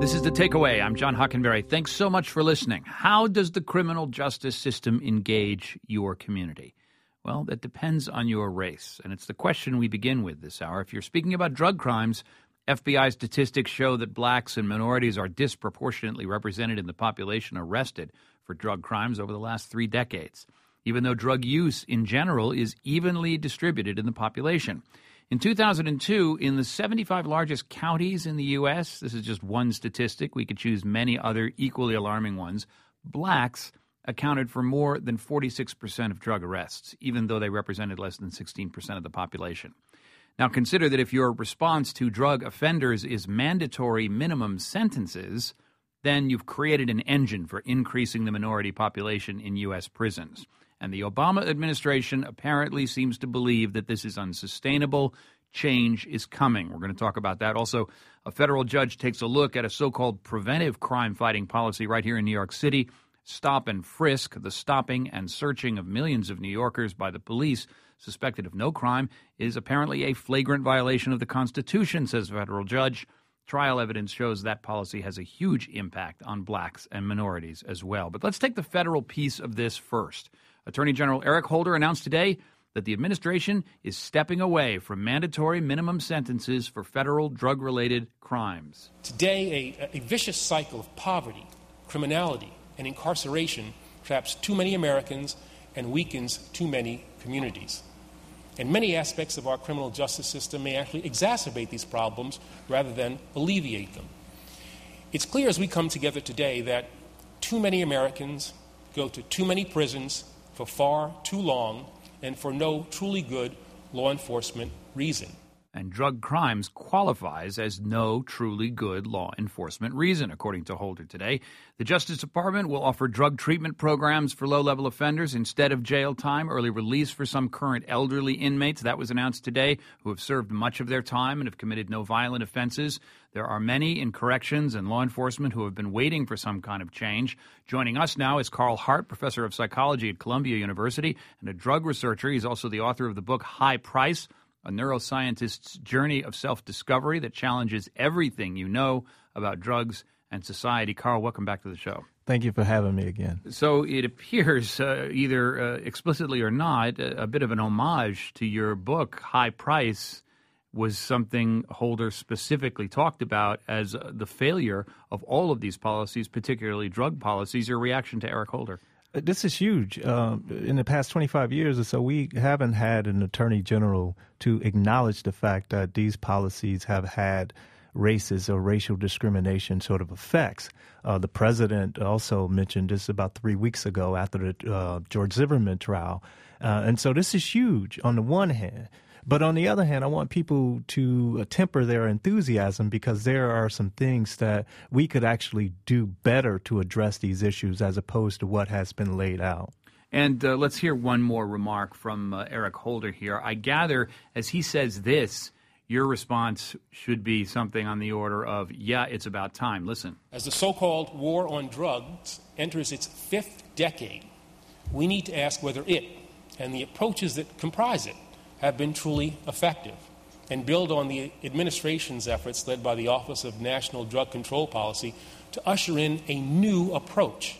This is The Takeaway. I'm John Hockenberry. Thanks so much for listening. How does the criminal justice system engage your community? Well, that depends on your race, and it's the question we begin with this hour. If you're speaking about drug crimes, FBI statistics show that blacks and minorities are disproportionately represented in the population arrested for drug crimes over the last 3 decades, even though drug use in general is evenly distributed in the population. In 2002, in the 75 largest counties in the U.S., this is just one statistic, we could choose many other equally alarming ones, blacks accounted for more than 46% of drug arrests, even though they represented less than 16% of the population. Now consider that if your response to drug offenders is mandatory minimum sentences, then you've created an engine for increasing the minority population in U.S. prisons. And the Obama administration apparently seems to believe that this is unsustainable. Change is coming. We're going to talk about that. Also, a federal judge takes a look at a so-called preventive crime-fighting policy right here in New York City. Stop and frisk, the stopping and searching of millions of New Yorkers by the police suspected of no crime, is apparently a flagrant violation of the Constitution, says a federal judge. Trial evidence shows that policy has a huge impact on blacks and minorities as well. But let's take the federal piece of this first. Attorney General Eric Holder announced today that the administration is stepping away from mandatory minimum sentences for federal drug-related crimes. Today, a vicious cycle of poverty, criminality, and incarceration traps too many Americans and weakens too many communities. And many aspects of our criminal justice system may actually exacerbate these problems rather than alleviate them. It's clear as we come together today that too many Americans go to too many prisons for far too long and for no truly good law enforcement reason. And drug crimes qualifies as no truly good law enforcement reason, according to Holder today. The Justice Department will offer drug treatment programs for low-level offenders instead of jail time, early release for some current elderly inmates. That was announced today, who have served much of their time and have committed no violent offenses. There are many in corrections and law enforcement who have been waiting for some kind of change. Joining us now is Carl Hart, professor of psychology at Columbia University and a drug researcher. He's also the author of the book High Price, a neuroscientist's journey of self-discovery that challenges everything you know about drugs and society. Carl, welcome back to the show. Thank you for having me again. So it appears, either explicitly or not, a bit of an homage to your book, High Price, was something Holder specifically talked about as the failure of all of these policies, particularly drug policies. Your reaction to Eric Holder? This is huge. In the past 25 years or so, we haven't had an attorney general to acknowledge the fact that these policies have had racist or racial discrimination sort of effects. The president also mentioned this about 3 weeks ago after the George Zimmerman trial. And so this is huge on the one hand. But on the other hand, I want people to temper their enthusiasm because there are some things that we could actually do better to address these issues as opposed to what has been laid out. And let's hear one more remark from Eric Holder here. I gather, as he says this, your response should be something on the order of, yeah, it's about time. Listen. As the so-called war on drugs enters its 5th decade, we need to ask whether it and the approaches that comprise it have been truly effective and build on the administration's efforts led by the Office of National Drug Control Policy to usher in a new approach.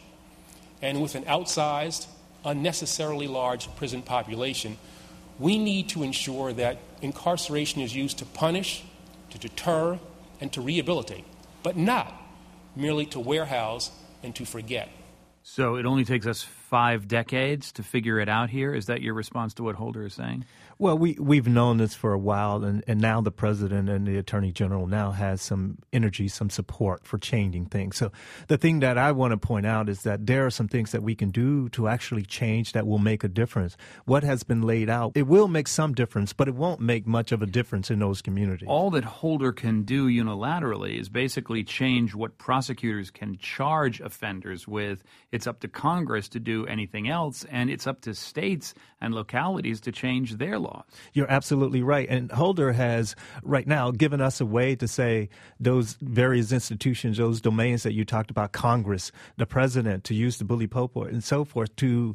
And with an outsized, unnecessarily large prison population, we need to ensure that incarceration is used to punish, to deter, and to rehabilitate, but not merely to warehouse and to forget. So it only takes us 5 decades to figure it out here? Is that your response to what Holder is saying? Well, we've known this for a while, and now the president and the attorney general now has some energy, some support for changing things. So the thing that I want to point out is that there are some things that we can do to actually change that will make a difference. What has been laid out, it will make some difference, but it won't make much of a difference in those communities. All that Holder can do unilaterally is basically change what prosecutors can charge offenders with. It's up to Congress to do anything else, and it's up to states and localities to change their laws. You're absolutely right. And Holder has right now given us a way to say those various institutions, those domains that you talked about, Congress, the president, to use the bully pulpit and so forth, to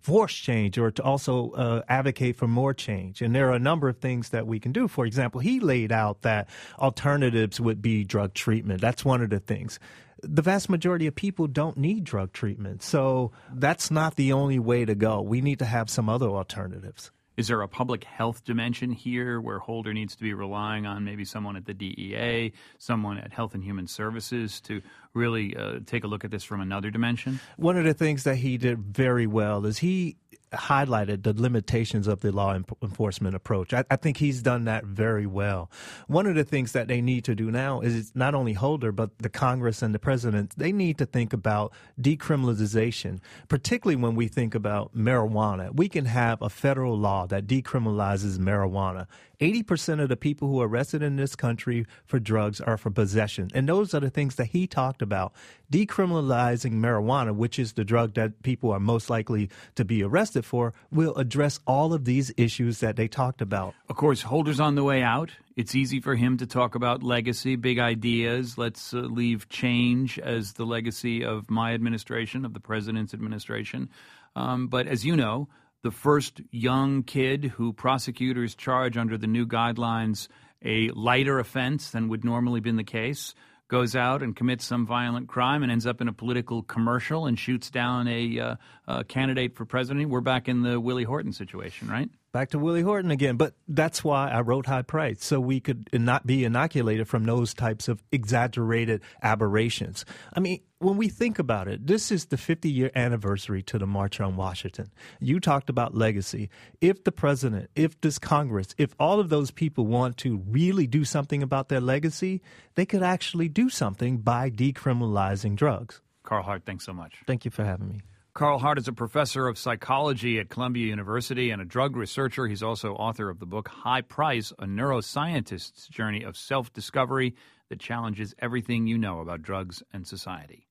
force change or to also advocate for more change. And there are a number of things that we can do. For example, he laid out that alternatives would be drug treatment. That's one of the things. The vast majority of people don't need drug treatment. So that's not the only way to go. We need to have some other alternatives. Is there a public health dimension here where Holder needs to be relying on maybe someone at the DEA, someone at Health and Human Services to really take a look at this from another dimension? One of the things that he did very well is he highlighted the limitations of the law enforcement approach. I think he's done that very well. One of the things that they need to do now is not only Holder, but the Congress and the president, they need to think about decriminalization, particularly when we think about marijuana. We can have a federal law that decriminalizes marijuana. 80% of the people who are arrested in this country for drugs are for possession. And those are the things that he talked about. Decriminalizing marijuana, which is the drug that people are most likely to be arrested for, will address all of these issues that they talked about. Of course, Holder's on the way out. It's easy for him to talk about legacy, big ideas. Let's leave change as the legacy of my administration, of the president's administration. But as you know, the first young kid who prosecutors charge under the new guidelines a lighter offense than would normally been the case goes out and commits some violent crime and ends up in a political commercial and shoots down a candidate for president. We're back in the Willie Horton situation, right? Back to Willie Horton again. But that's why I wrote High Price, so we could not be inoculated from those types of exaggerated aberrations. I mean, when we think about it, this is the 50-year anniversary to the March on Washington. You talked about legacy. If the president, if this Congress, if all of those people want to really do something about their legacy, they could actually do something by decriminalizing drugs. Carl Hart, thanks so much. Thank you for having me. Carl Hart is a professor of psychology at Columbia University and a drug researcher. He's also author of the book High Price, a neuroscientist's journey of self-discovery that challenges everything you know about drugs and society.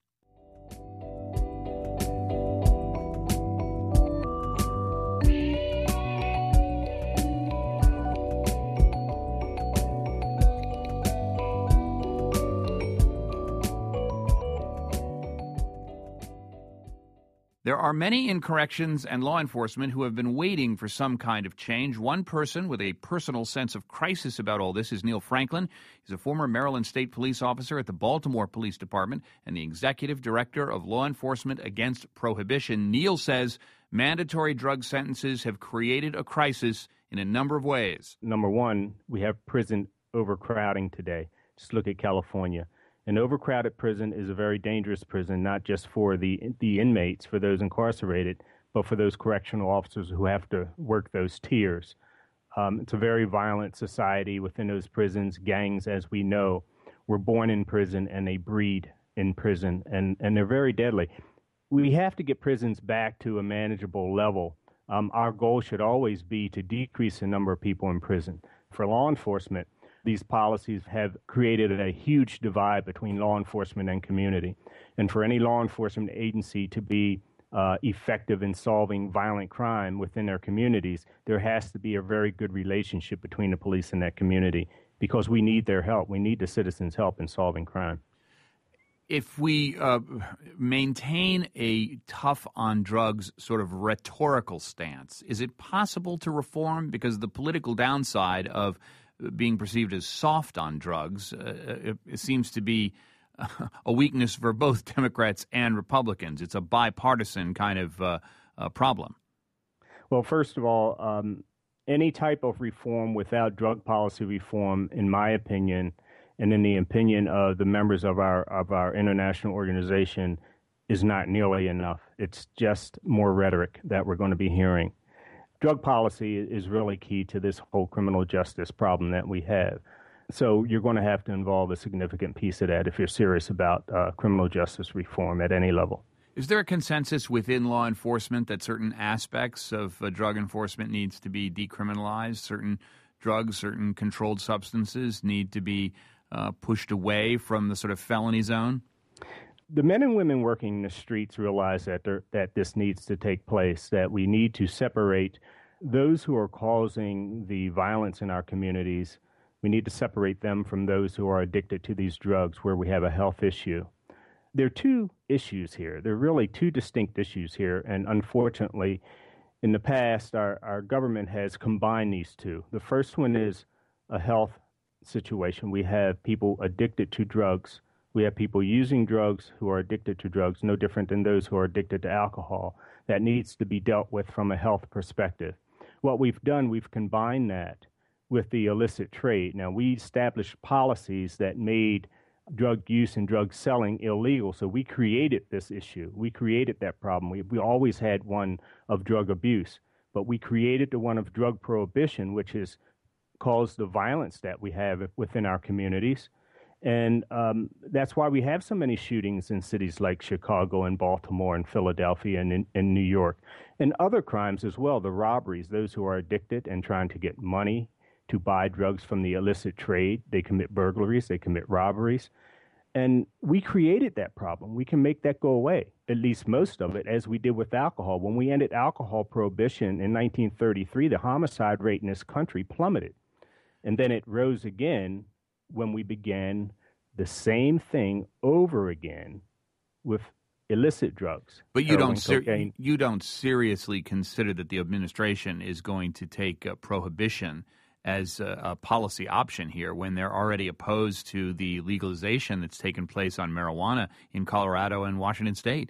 There are many in corrections and law enforcement who have been waiting for some kind of change. One person with a personal sense of crisis about all this is Neil Franklin. He's a former Maryland State Police officer at the Baltimore Police Department and the executive director of Law Enforcement Against Prohibition. Neil says mandatory drug sentences have created a crisis in a number of ways. Number one, we have prison overcrowding today. Just look at California. An overcrowded prison is a very dangerous prison, not just for the inmates, for those incarcerated, but for those correctional officers who have to work those tiers. It's a very violent society within those prisons. Gangs, as we know, were born in prison and they breed in prison, and they're very deadly. We have to get prisons back to a manageable level. Our goal should always be to decrease the number of people in prison. For law enforcement, these policies have created a huge divide between law enforcement and community. And for any law enforcement agency to be effective in solving violent crime within their communities, there has to be a very good relationship between the police and that community because we need their help. We need the citizens' help in solving crime. If we maintain a tough on drugs sort of rhetorical stance, is it possible to reform? Because the political downside of being perceived as soft on drugs, it seems to be a weakness for both Democrats and Republicans. It's a bipartisan kind of problem. Well, first of all, any type of reform without drug policy reform, in my opinion, and in the opinion of the members of our international organization, is not nearly enough. It's just more rhetoric that we're going to be hearing. Drug policy is really key to this whole criminal justice problem that we have. So you're going to have to involve a significant piece of that if you're serious about criminal justice reform at any level. Is there a consensus within law enforcement that certain aspects of drug enforcement needs to be decriminalized? Certain drugs, certain controlled substances need to be pushed away from the sort of felony zone? The men and women working in the streets realize that this needs to take place, that we need to separate those who are causing the violence in our communities. We need to separate them from those who are addicted to these drugs where we have a health issue. There are two issues here. There are really two distinct issues here, and unfortunately, In the past, our government has combined these two. The first one is a health situation. We have people addicted to drugs. We have people using drugs who are addicted to drugs, no different than those who are addicted to alcohol. That needs to be dealt with from a health perspective. What we've done, we've combined that with the illicit trade. Now, we established policies that made drug use and drug selling illegal. So we created this issue. We created that problem. We always had one of drug abuse, but we created the one of drug prohibition, which has caused the violence that we have within our communities. And that's why we have so many shootings in cities like Chicago and Baltimore and Philadelphia and in New York, and other crimes as well, the robberies, those who are addicted and trying to get money to buy drugs from the illicit trade. They commit burglaries, they commit robberies. And we created that problem. We can make that go away, at least most of it, as we did with alcohol. When we ended alcohol prohibition in 1933, the homicide rate in this country plummeted. And then it rose again when we began the same thing over again with illicit drugs. But you don't seriously consider that the administration is going to take prohibition as a policy option here when they're already opposed to the legalization that's taken place on marijuana in Colorado and Washington State.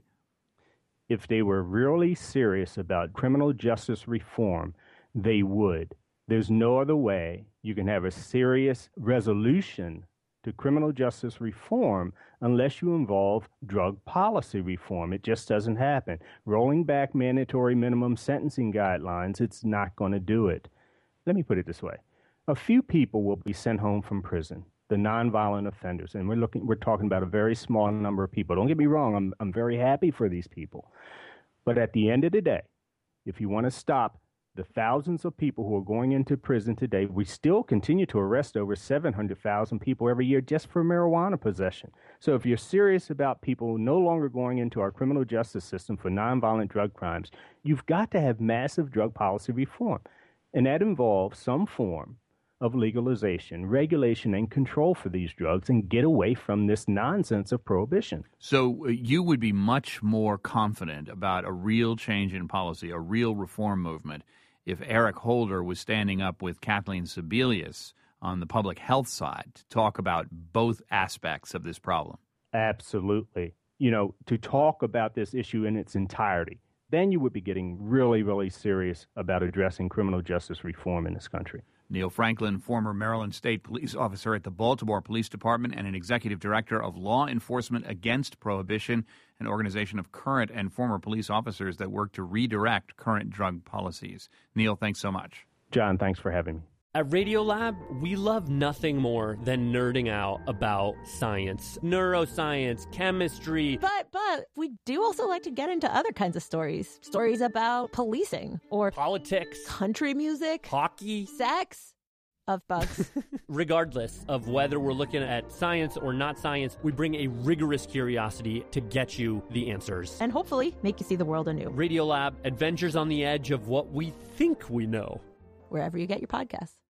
If they were really serious about criminal justice reform, they would. There's no other way you can have a serious resolution to criminal justice reform unless you involve drug policy reform. It just doesn't happen. Rolling back mandatory minimum sentencing guidelines, it's not going to do it. Let me put it this way. A few people will be sent home from prison, the nonviolent offenders, and we're talking about a very small number of people. Don't get me wrong, I'm very happy for these people. But at the end of the day, if you want to stop the thousands of people who are going into prison today, we still continue to arrest over 700,000 people every year just for marijuana possession. So if you're serious about people no longer going into our criminal justice system for nonviolent drug crimes, you've got to have massive drug policy reform. And that involves some form of legalization, regulation, and control for these drugs and get away from this nonsense of prohibition. So you would be much more confident about a real change in policy, a real reform movement, if Eric Holder was standing up with Kathleen Sebelius on the public health side to talk about both aspects of this problem. Absolutely. To talk about this issue in its entirety. Then you would be getting really, really serious about addressing criminal justice reform in this country. Neil Franklin, former Maryland State Police officer at the Baltimore Police Department and an executive director of Law Enforcement Against Prohibition, an organization of current and former police officers that work to redirect current drug policies. Neil, thanks so much. John, thanks for having me. At Radiolab, we love nothing more than nerding out about science, neuroscience, chemistry. But we do also like to get into other kinds of stories. Stories about policing or politics, country music, hockey, sex, of bugs. Regardless of whether we're looking at science or not science, we bring a rigorous curiosity to get you the answers. And hopefully make you see the world anew. Radiolab, adventures on the edge of what we think we know. Wherever you get your podcasts.